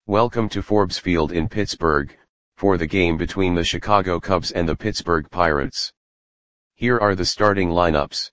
Welcome to Forbes Field in Pittsburgh, for the game between the Chicago Cubs and the Pittsburgh Pirates. Here are the starting lineups.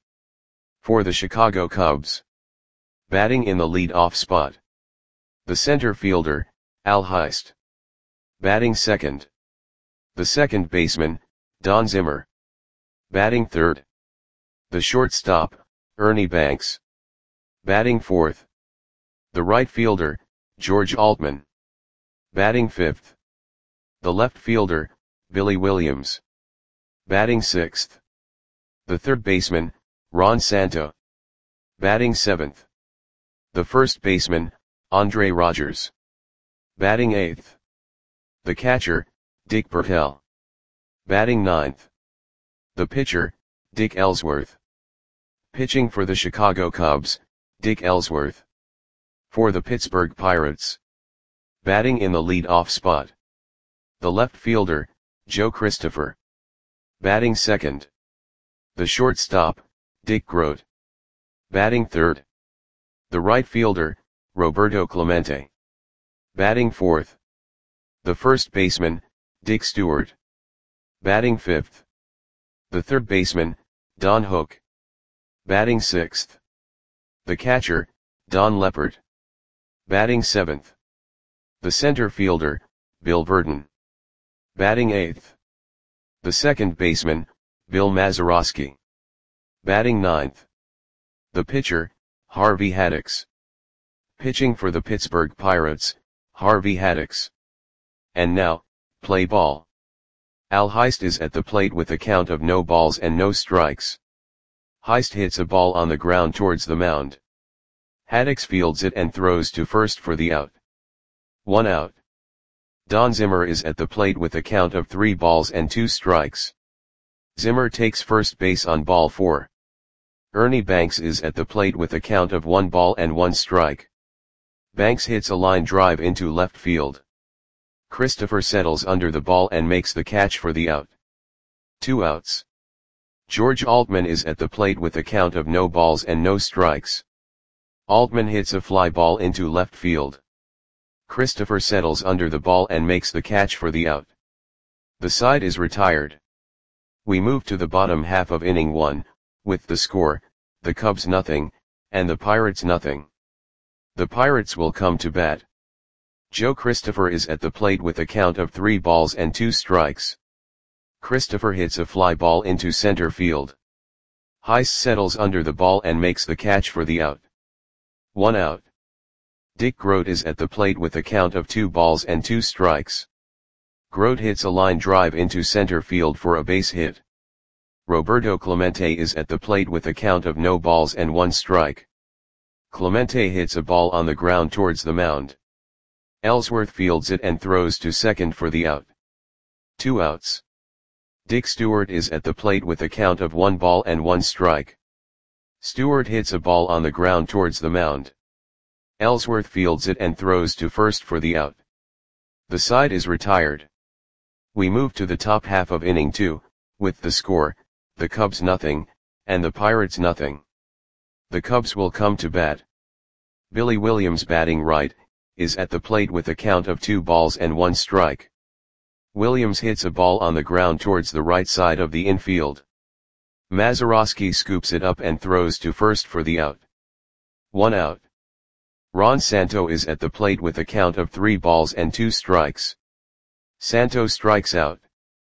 For the Chicago Cubs. Batting in the lead-off spot. The center fielder, Al Heist. Batting second. The second baseman, Don Zimmer. Batting third. The shortstop, Ernie Banks. Batting fourth. The right fielder, George Altman. Batting fifth. The left fielder, Billy Williams. Batting sixth. The third baseman, Ron Santo. Batting seventh. The first baseman, Andre Rogers. Batting eighth. The catcher, Dick Bertel. Batting ninth. The pitcher, Dick Ellsworth. Pitching for the Chicago Cubs, Dick Ellsworth. For the Pittsburgh Pirates. Batting in the lead-off spot. The left fielder, Joe Christopher. Batting second. The shortstop, Dick Groat. Batting third. The right fielder, Roberto Clemente. Batting fourth. The first baseman, Dick Stewart. Batting fifth. The third baseman, Don Hook. Batting sixth. The catcher, Don Leppert. Batting seventh. The center fielder, Bill Burton. Batting eighth. The second baseman, Bill Mazeroski. Batting ninth. The pitcher, Harvey Haddix. Pitching for the Pittsburgh Pirates, Harvey Haddix. And now, play ball. Al Heist is at the plate with a count of no balls and no strikes. Heist hits a ball on the ground towards the mound. Haddix fields it and throws to first for the out. 1 out. Don Zimmer is at the plate with a count of 3 balls and 2 strikes. Zimmer takes first base on ball 4. Ernie Banks is at the plate with a count of 1 ball and 1 strike. Banks hits a line drive into left field. Christopher settles under the ball and makes the catch for the out. 2 outs. George Altman is at the plate with a count of no balls and no strikes. Altman hits a fly ball into left field. Christopher settles under the ball and makes the catch for the out. The side is retired. We move to the bottom half of inning 1, with the score, the Cubs nothing, and the Pirates nothing. The Pirates will come to bat. Joe Christopher is at the plate with a count of 3 balls and 2 strikes. Christopher hits a fly ball into center field. Heist settles under the ball and makes the catch for the out. 1 out. Dick Groat is at the plate with a count of 2 balls and 2 strikes. Groat hits a line drive into center field for a base hit. Roberto Clemente is at the plate with a count of no balls and 1 strike. Clemente hits a ball on the ground towards the mound. Ellsworth fields it and throws to second for the out. 2 outs. Dick Stewart is at the plate with a count of 1 ball and 1 strike. Stewart hits a ball on the ground towards the mound. Ellsworth fields it and throws to first for the out. The side is retired. We move to the top half of inning 2, with the score, the Cubs nothing, and the Pirates nothing. The Cubs will come to bat. Billy Williams batting right, is at the plate with a count of 2 balls and 1 strike. Williams hits a ball on the ground towards the right side of the infield. Mazeroski scoops it up and throws to first for the out. 1 out. Ron Santo is at the plate with a count of 3 balls and 2 strikes. Santo strikes out.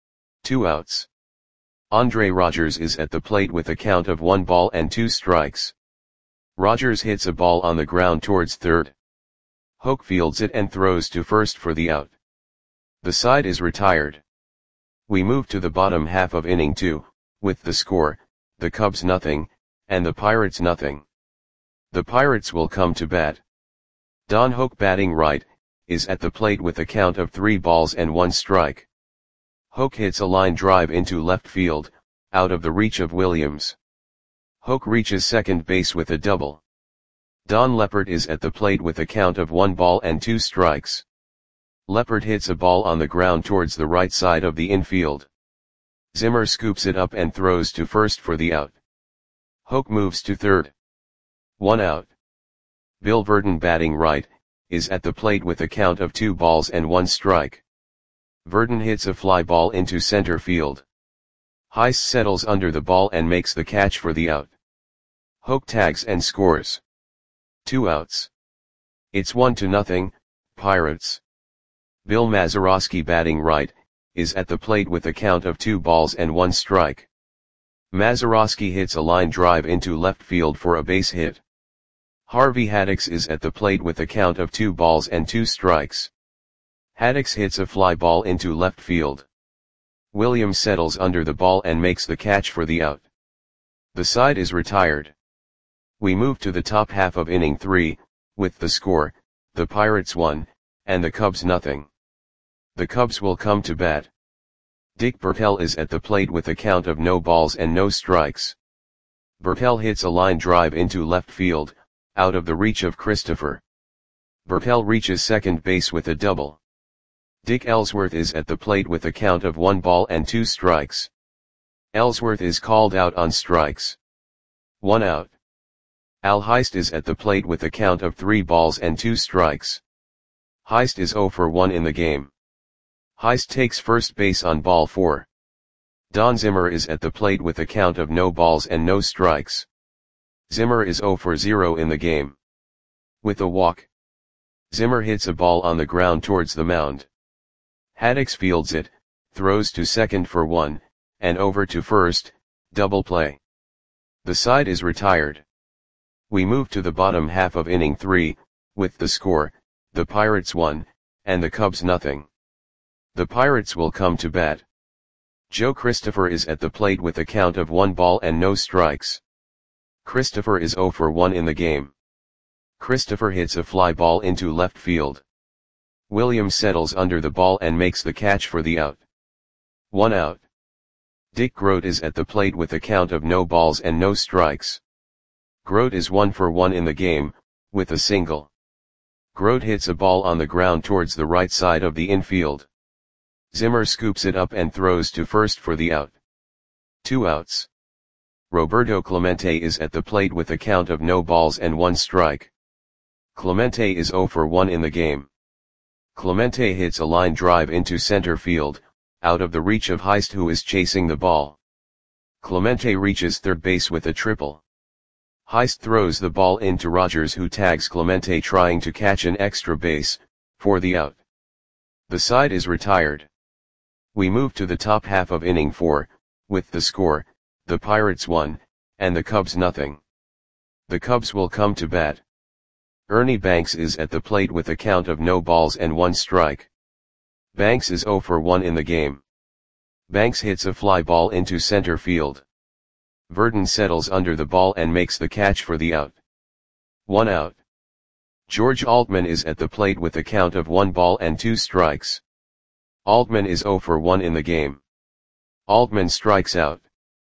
2 outs. Andre Rogers is at the plate with a count of 1 ball and 2 strikes. Rogers hits a ball on the ground towards third. Hook fields it and throws to first for the out. The side is retired. We move to the bottom half of inning 2, with the score, the Cubs nothing, and the Pirates nothing. The Pirates will come to bat. Don Hook batting right, is at the plate with a count of 3 balls and 1 strike. Hook hits a line drive into left field, out of the reach of Williams. Hook reaches second base with a double. Don Leppert is at the plate with a count of 1 ball and 2 strikes. Leppert hits a ball on the ground towards the right side of the infield. Zimmer scoops it up and throws to first for the out. Hook moves to third. 1 out. Bill Burton batting right, is at the plate with a count of 2 balls and 1 strike. Verdon hits a fly ball into center field. Heist settles under the ball and makes the catch for the out. Hoke tags and scores. 2 outs. It's 1-0, Pirates. Bill Mazeroski, batting right, is at the plate with a count of 2 balls and 1 strike. Mazeroski hits a line drive into left field for a base hit. Harvey Haddix is at the plate with a count of 2 balls and 2 strikes. Haddix hits a fly ball into left field. Williams settles under the ball and makes the catch for the out. The side is retired. We move to the top half of inning 3, with the score, the Pirates 1, and the Cubs nothing. The Cubs will come to bat. Dick Bertel is at the plate with a count of no balls and no strikes. Bertel hits a line drive into left field, out of the reach of Christopher. Bertel reaches second base with a double. Dick Ellsworth is at the plate with a count of 1 ball and 2 strikes. Ellsworth is called out on strikes. 1 out. Al Heist is at the plate with a count of 3 balls and 2 strikes. Heist is 0 for 1 in the game. Heist takes first base on ball 4. Don Zimmer is at the plate with a count of no balls and no strikes. Zimmer is 0 for 0 in the game. With a walk, Zimmer hits a ball on the ground towards the mound. Haddix fields it, throws to second for 1, and over to first, double play. The side is retired. We move to the bottom half of inning 3, with the score, the Pirates 1, and the Cubs nothing. The Pirates will come to bat. Joe Christopher is at the plate with a count of 1 ball and no strikes. Christopher is 0 for 1 in the game. Christopher hits a fly ball into left field. Williams settles under the ball and makes the catch for the out. 1 out. Dick Grote is at the plate with a count of no balls and no strikes. Grote is 1 for 1 in the game, with a single. Grote hits a ball on the ground towards the right side of the infield. Zimmer scoops it up and throws to first for the out. 2 outs. Roberto Clemente is at the plate with a count of no balls and 1 strike. Clemente is 0 for 1 in the game. Clemente hits a line drive into center field, out of the reach of Heist, who is chasing the ball. Clemente reaches third base with a triple. Heist throws the ball into Rogers, who tags Clemente trying to catch an extra base, for the out. The side is retired. We move to the top half of inning 4, with the score, the Pirates 1, and the Cubs nothing. The Cubs will come to bat. Ernie Banks is at the plate with a count of no balls and 1 strike. Banks is 0 for 1 in the game. Banks hits a fly ball into center field. Verdon settles under the ball and makes the catch for the out. 1 out. George Altman is at the plate with a count of 1 ball and 2 strikes. Altman is 0 for 1 in the game. Altman strikes out.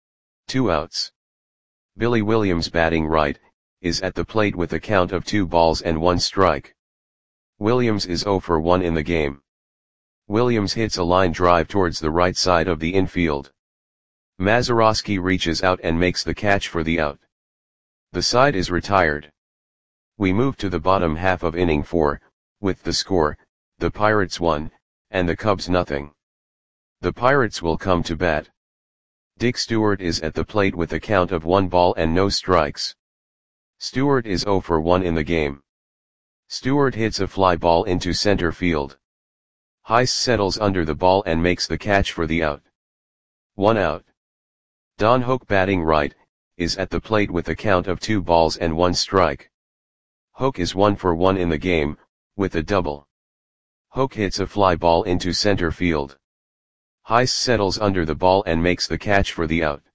2 outs. Billy Williams, batting right, is at the plate with a count of 2 balls and 1 strike. Williams is 0 for 1 in the game. Williams hits a line drive towards the right side of the infield. Mazeroski reaches out and makes the catch for the out. The side is retired. We move to the bottom half of inning 4, with the score, the Pirates 1, and the Cubs nothing. The Pirates will come to bat. Dick Stewart is at the plate with a count of 1 ball and no strikes. Stewart is 0 for 1 in the game. Stewart hits a fly ball into center field. Heist settles under the ball and makes the catch for the out. 1 out. Don Hoke, batting right, is at the plate with a count of 2 balls and 1 strike. Hoke is 1 for 1 in the game, with a double. Hoke hits a fly ball into center field. Heist settles under the ball and makes the catch for the out.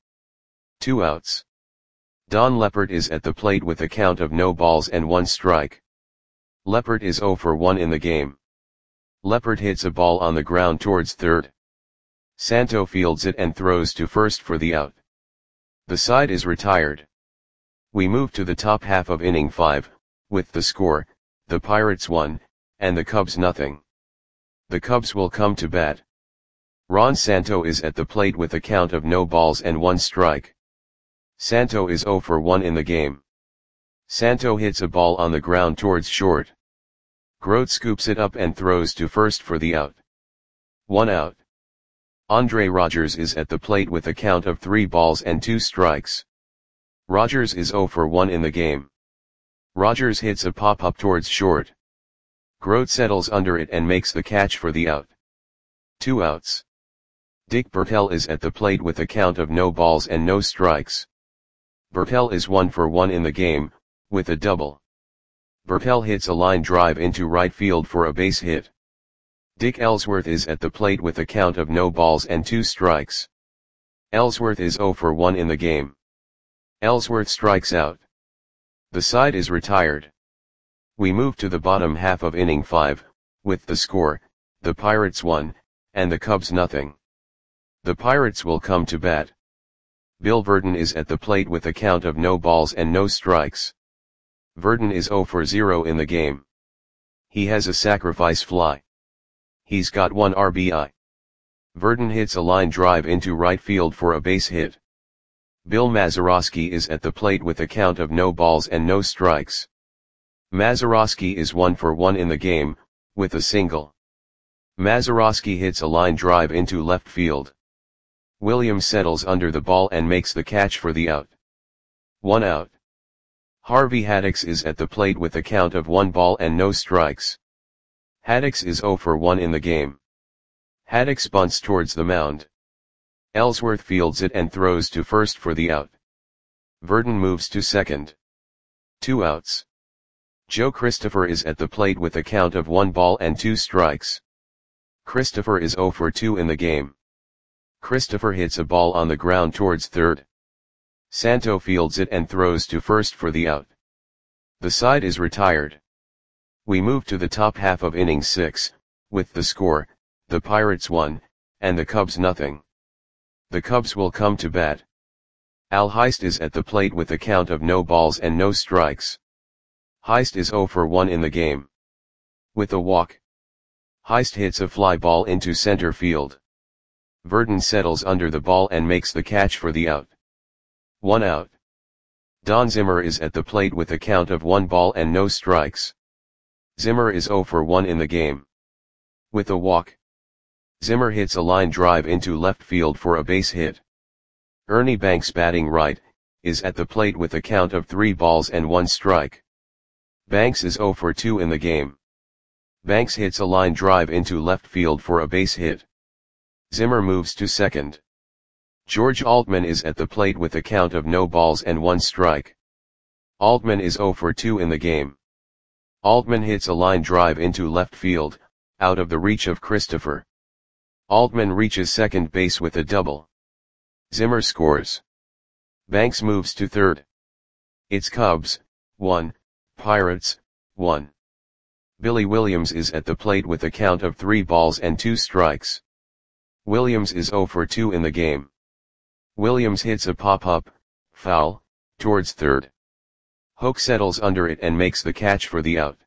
2 outs. Don Leppert is at the plate with a count of no balls and 1 strike. Leppert is 0 for 1 in the game. Leppert hits a ball on the ground towards third. Santo fields it and throws to first for the out. The side is retired. We move to the top half of inning 5, with the score, the Pirates 1, and the Cubs nothing. The Cubs will come to bat. Ron Santo is at the plate with a count of no balls and 1 strike. Santo is 0 for 1 in the game. Santo hits a ball on the ground towards short. Grote scoops it up and throws to first for the out. 1 out. Andre Rogers is at the plate with a count of 3 balls and 2 strikes. Rogers is 0 for 1 in the game. Rogers hits a pop-up towards short. Grote settles under it and makes the catch for the out. 2 outs. Dick Bertel is at the plate with a count of no balls and no strikes. Bertel is 1 for 1 in the game, with a double. Bertel hits a line drive into right field for a base hit. Dick Ellsworth is at the plate with a count of no balls and 2 strikes. Ellsworth is 0 for 1 in the game. Ellsworth strikes out. The side is retired. We move to the bottom half of inning 5, with the score, the Pirates 1, and the Cubs nothing. The Pirates will come to bat. Bill Virdon is at the plate with a count of no balls and no strikes. Virdon is 0 for 0 in the game. He has a sacrifice fly. He's got 1 RBI. Virdon hits a line drive into right field for a base hit. Bill Mazeroski is at the plate with a count of no balls and no strikes. Mazeroski is 1 for 1 in the game, with a single. Mazeroski hits a line drive into left field. Williams settles under the ball and makes the catch for the out. 1 out. Harvey Haddix is at the plate with a count of 1 ball and no strikes. Haddix is 0 for 1 in the game. Haddix bunts towards the mound. Ellsworth fields it and throws to first for the out. Virdon moves to second. 2 outs. Joe Christopher is at the plate with a count of 1 ball and 2 strikes. Christopher is 0 for 2 in the game. Christopher hits a ball on the ground towards third. Santo fields it and throws to first for the out. The side is retired. We move to the top half of inning 6, with the score, the Pirates 1, and the Cubs nothing. The Cubs will come to bat. Al Heist is at the plate with a count of no balls and no strikes. Heist is 0 for 1 in the game. With a walk. Heist hits a fly ball into center field. Virdon settles under the ball and makes the catch for the out. 1 out. Don Zimmer is at the plate with a count of 1 ball and no strikes. Zimmer is 0 for 1 in the game. With a walk. Zimmer hits a line drive into left field for a base hit. Ernie Banks, batting right, is at the plate with a count of 3 balls and 1 strike. Banks is 0 for 2 in the game. Banks hits a line drive into left field for a base hit. Zimmer moves to second. George Altman is at the plate with a count of no balls and 1 strike. Altman is 0 for 2 in the game. Altman hits a line drive into left field, out of the reach of Christopher. Altman reaches second base with a double. Zimmer scores. Banks moves to third. It's Cubs, 1, Pirates, 1. Billy Williams is at the plate with a count of 3 balls and 2 strikes. Williams is 0 for 2 in the game. Williams hits a pop-up, foul, towards third. Hoke settles under it and makes the catch for the out.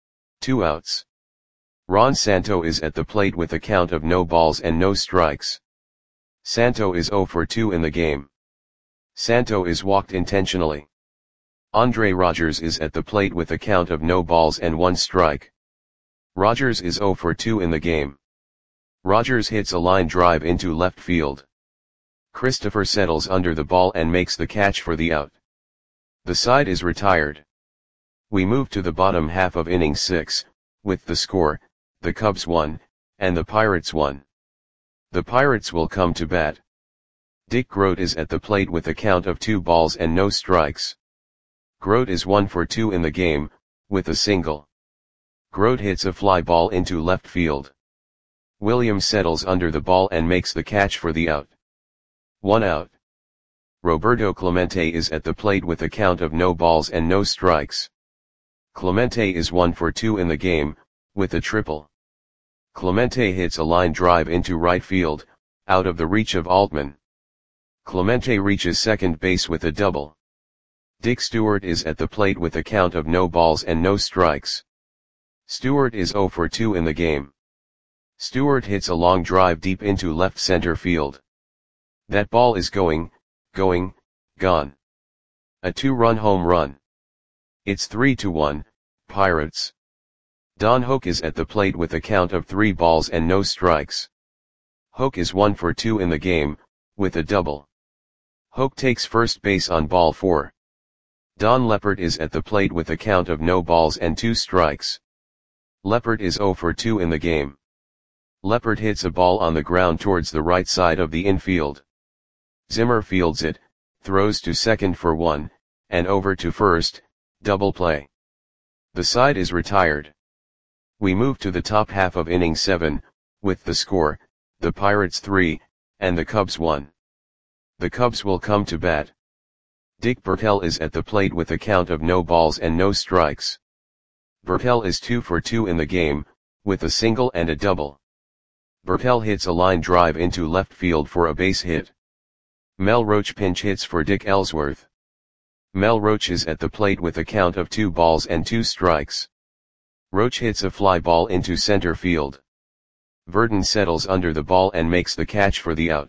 2 outs. Ron Santo is at the plate with a count of no balls and no strikes. Santo is 0 for 2 in the game. Santo is walked intentionally. Andre Rogers is at the plate with a count of no balls and 1 strike. Rogers is 0 for 2 in the game. Rogers hits a line drive into left field. Christopher settles under the ball and makes the catch for the out. The side is retired. We move to the bottom half of inning 6, with the score, the Cubs 1, and the Pirates 1. The Pirates will come to bat. Dick Grote is at the plate with a count of 2 balls and no strikes. Grote is 1 for 2 in the game, with a single. Grote hits a fly ball into left field. Williams settles under the ball and makes the catch for the out. 1 out. Roberto Clemente is at the plate with a count of no balls and no strikes. Clemente is 1 for 2 in the game, with a triple. Clemente hits a line drive into right field, out of the reach of Altman. Clemente reaches second base with a double. Dick Stewart is at the plate with a count of no balls and no strikes. Stewart is 0 for 2 in the game. Stewart hits a long drive deep into left center field. That ball is gone. A 2-run home run. It's 3-1, Pirates. Don Hoke is at the plate with a count of 3 balls and no strikes. Hoke is 1 for 2 in the game, with a double. Hoke takes first base on ball 4. Don Leppert is at the plate with a count of no balls and 2 strikes. Leppert is 0 for 2 in the game. Leppert hits a ball on the ground towards the right side of the infield. Zimmer fields it, throws to second for 1, and over to first, double play. The side is retired. We move to the top half of inning 7, with the score, the Pirates 3, and the Cubs 1. The Cubs will come to bat. Dick Bertel is at the plate with a count of no balls and no strikes. Bertel is 2 for 2 in the game, with a single and a double. Bertel hits a line drive into left field for a base hit. Mel Roach pinch hits for Dick Ellsworth. Mel Roach is at the plate with a count of 2 balls and 2 strikes. Roach hits a fly ball into center field. Verdon settles under the ball and makes the catch for the out.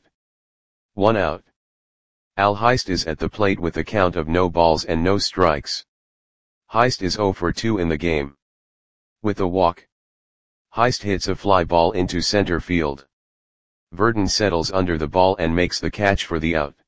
1 out. Al Heist is at the plate with a count of no balls and no strikes. Heist is 0 for 2 in the game. With a walk. Heist hits a fly ball into center field. Verdon settles under the ball and makes the catch for the out.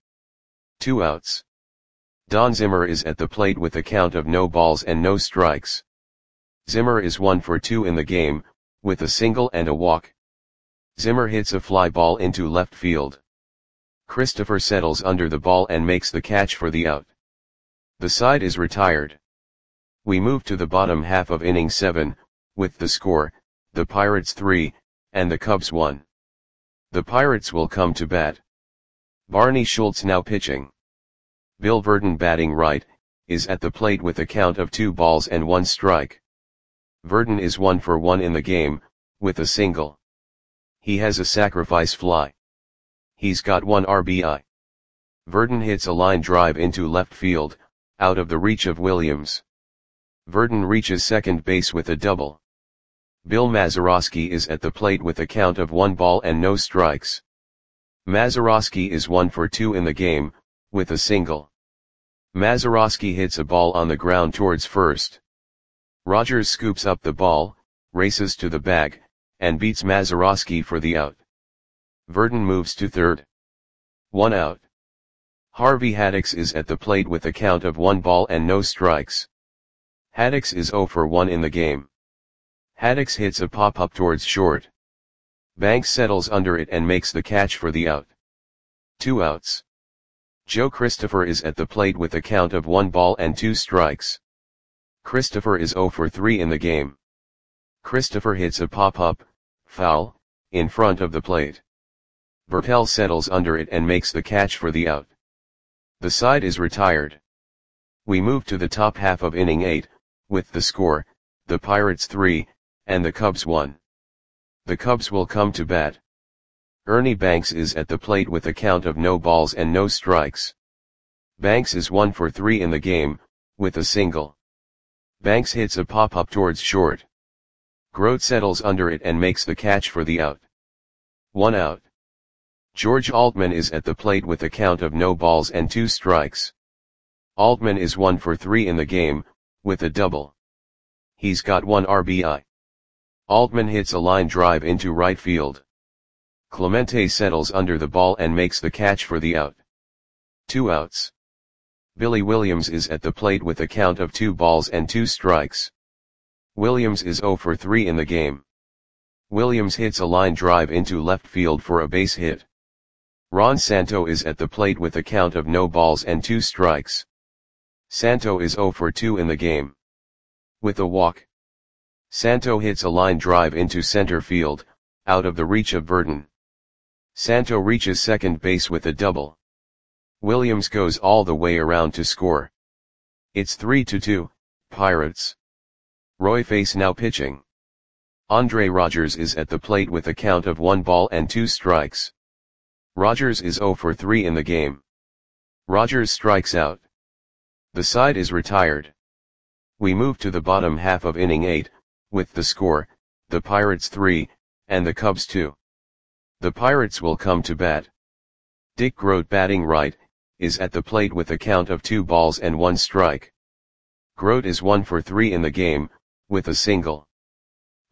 2 outs. Don Zimmer is at the plate with a count of no balls and no strikes. Zimmer is 1 for 2 in the game, with a single and a walk. Zimmer hits a fly ball into left field. Christopher settles under the ball and makes the catch for the out. The side is retired. We move to the bottom half of inning 7, with the score, the Pirates 3, and the Cubs 1. The Pirates will come to bat. Barney Schultz now pitching. Bill Verdon batting right, is at the plate with a count of 2 balls and 1 strike. Verdon is 1 for 1 in the game, with a single. He has a sacrifice fly. He's got 1 RBI. Verdon hits a line drive into left field, out of the reach of Williams. Verdon reaches second base with a double. Bill Mazeroski is at the plate with a count of 1 ball and no strikes. Mazeroski is 1 for 2 in the game, with a single. Mazeroski hits a ball on the ground towards first. Rogers scoops up the ball, races to the bag, and beats Mazeroski for the out. Verdon moves to third. 1 out. Harvey Haddix is at the plate with a count of 1 ball and no strikes. Haddix is 0 for 1 in the game. Haddix hits a pop-up towards short. Banks settles under it and makes the catch for the out. 2 outs. Joe Christopher is at the plate with a count of 1 ball and 2 strikes. Christopher is 0 for 3 in the game. Christopher hits a pop-up, foul, in front of the plate. Bertel settles under it and makes the catch for the out. The side is retired. We move to the top half of inning 8, with the score, the Pirates 3, and the Cubs 1. The Cubs will come to bat. Ernie Banks is at the plate with a count of no balls and no strikes. Banks is 1 for 3 in the game, with a single. Banks hits a pop-up towards short. Grote settles under it and makes the catch for the out. 1 out. George Altman is at the plate with a count of no balls and 2 strikes. Altman is 1 for 3 in the game, with a double. He's got 1 RBI. Altman hits a line drive into right field. Clemente settles under the ball and makes the catch for the out. 2 outs. Billy Williams is at the plate with a count of 2 balls and 2 strikes. Williams is 0 for 3 in the game. Williams hits a line drive into left field for a base hit. Ron Santo is at the plate with a count of no balls and 2 strikes. Santo is 0 for 2 in the game. With a walk. Santo hits a line drive into center field, out of the reach of Verdon. Santo reaches second base with a double. Williams goes all the way around to score. It's 3-2, Pirates. Roy Face now pitching. Andre Rogers is at the plate with a count of 1 ball and 2 strikes. Rogers is 0 for 3 in the game. Rogers strikes out. The side is retired. We move to the bottom half of inning 8, with the score, the Pirates 3, and the Cubs 2. The Pirates will come to bat. Dick Grote batting right, is at the plate with a count of 2 balls and 1 strike. Grote is 1 for 3 in the game, with a single.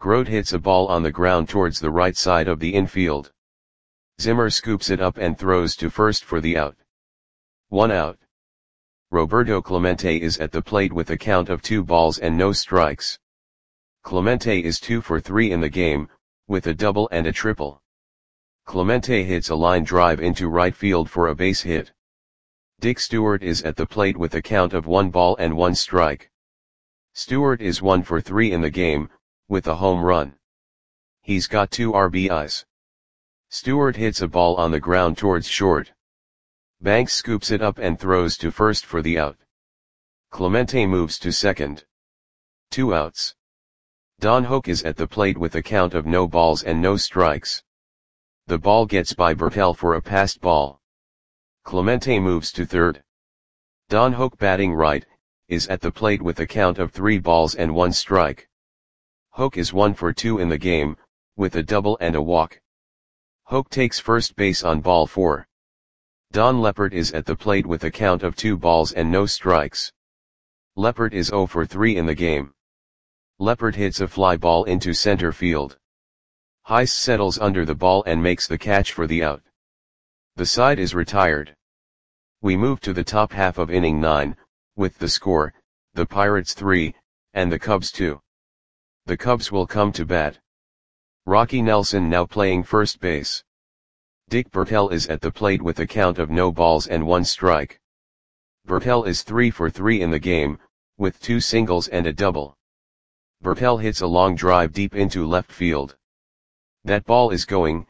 Grote hits a ball on the ground towards the right side of the infield. Zimmer scoops it up and throws to first for the out. 1 out. Roberto Clemente is at the plate with a count of 2 balls and no strikes. Clemente is 2 for 3 in the game, with a double and a triple. Clemente hits a line drive into right field for a base hit. Dick Stewart is at the plate with a count of 1 ball and 1 strike. Stewart is 1 for 3 in the game, with a home run. He's got 2 RBIs. Stewart hits a ball on the ground towards short. Banks scoops it up and throws to first for the out. Clemente moves to second. 2 outs. Don Hoak is at the plate with a count of no balls and no strikes. The ball gets by Bertel for a passed ball. Clemente moves to third. Don Hoak, batting right, is at the plate with a count of 3 balls and 1 strike. Hoak is 1 for 2 in the game, with a double and a walk. Hoak takes first base on ball 4. Don Leppert is at the plate with a count of 2 balls and no strikes. Leppert is 0 for 3 in the game. Leppert hits a fly ball into center field. Heist settles under the ball and makes the catch for the out. The side is retired. We move to the top half of inning 9, with the score, the Pirates 3, and the Cubs 2. The Cubs will come to bat. Rocky Nelson now playing first base. Dick Bertel is at the plate with a count of no balls and 1 strike. Bertel is 3 for 3 in the game, with 2 singles and a double. Bertel hits a long drive deep into left field. That ball is gone.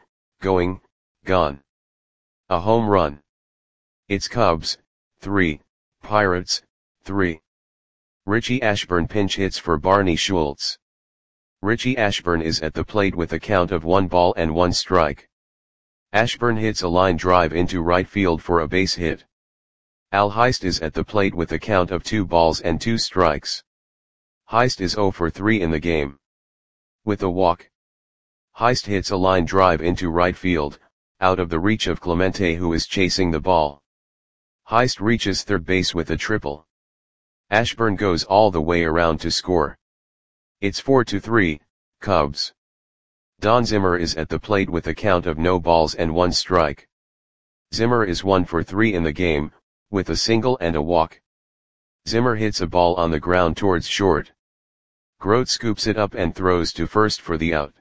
A home run. It's Cubs 3, Pirates 3. Richie Ashburn pinch hits for Barney Schultz. Richie Ashburn is at the plate with a count of 1 ball and 1 strike. Ashburn hits a line drive into right field for a base hit. Al Heist is at the plate with a count of 2 balls and 2 strikes. Heist is 0 for 3 in the game. With a walk. Heist hits a line drive into right field, out of the reach of Clemente, who is chasing the ball. Heist reaches third base with a triple. Ashburn goes all the way around to score. It's 4-3, Cubs. Don Zimmer is at the plate with a count of no balls and 1 strike. Zimmer is 1 for 3 in the game, with a single and a walk. Zimmer hits a ball on the ground towards short. Grote scoops it up and throws to first for the out.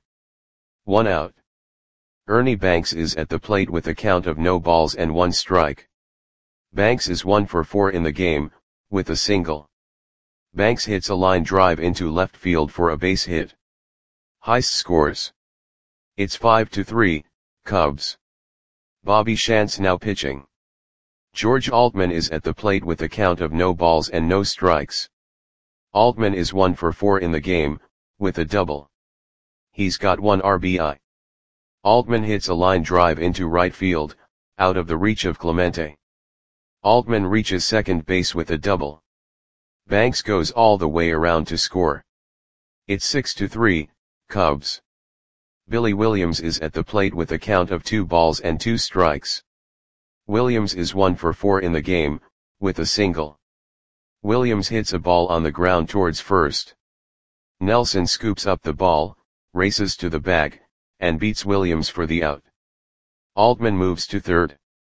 1 out. Ernie Banks is at the plate with a count of no balls and 1 strike. Banks is 1 for 4 in the game, with a single. Banks hits a line drive into left field for a base hit. Heist scores. It's 5-3, Cubs. Bobby Shantz now pitching. George Altman is at the plate with a count of no balls and no strikes. Altman is 1 for 4 in the game, with a double. He's got 1 RBI. Altman hits a line drive into right field, out of the reach of Clemente. Altman reaches second base with a double. Banks goes all the way around to score. It's 6-3, Cubs. Billy Williams is at the plate with a count of 2 balls and 2 strikes. Williams is 1 for 4 in the game, with a single. Williams hits a ball on the ground towards first. Nelson scoops up the ball, races to the bag, and beats Williams for the out. Altman moves to third.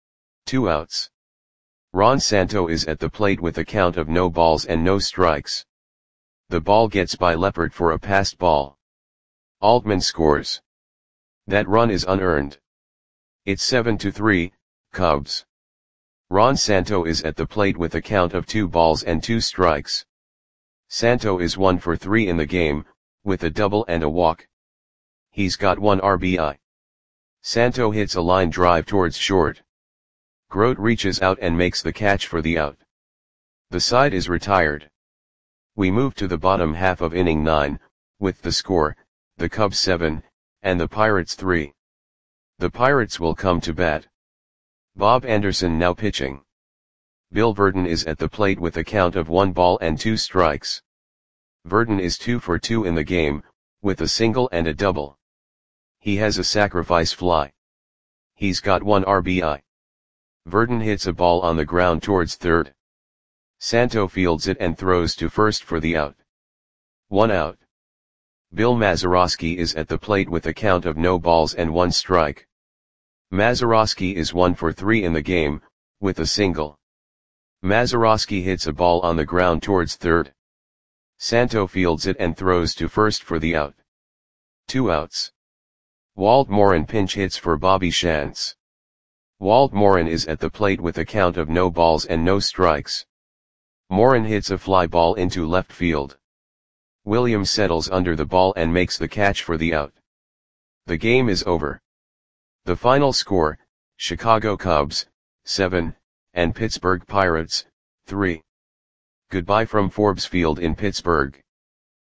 2 outs. Ron Santo is at the plate with a count of no balls and no strikes. The ball gets by Leppert for a passed ball. Altman scores. That run is unearned. It's 7-3, Cubs. Ron Santo is at the plate with a count of 2 balls and 2 strikes. Santo is 1 for 3 in the game, with a double and a walk. He's got 1 RBI. Santo hits a line drive towards short. Grote reaches out and makes the catch for the out. The side is retired. We move to the bottom half of inning 9, with the score, the Cubs 7, and the Pirates 3. The Pirates will come to bat. Bob Anderson now pitching. Bill Verdon is at the plate with a count of 1 ball and 2 strikes. Verdon is 2 for 2 in the game, with a single and a double. He has a sacrifice fly. He's got 1 RBI. Verdon hits a ball on the ground towards third. Santo fields it and throws to first for the out. 1 out. Bill Mazeroski is at the plate with a count of no balls and 1 strike. Mazeroski is 1 for 3 in the game, with a single. Mazeroski hits a ball on the ground towards third. Santo fields it and throws to first for the out. 2 outs. Walt Morin pinch hits for Bobby Shantz. Walt Morin is at the plate with a count of no balls and no strikes. Morin hits a fly ball into left field. Williams settles under the ball and makes the catch for the out. The game is over. The final score, Chicago Cubs, 7, and Pittsburgh Pirates, 3. Goodbye from Forbes Field in Pittsburgh.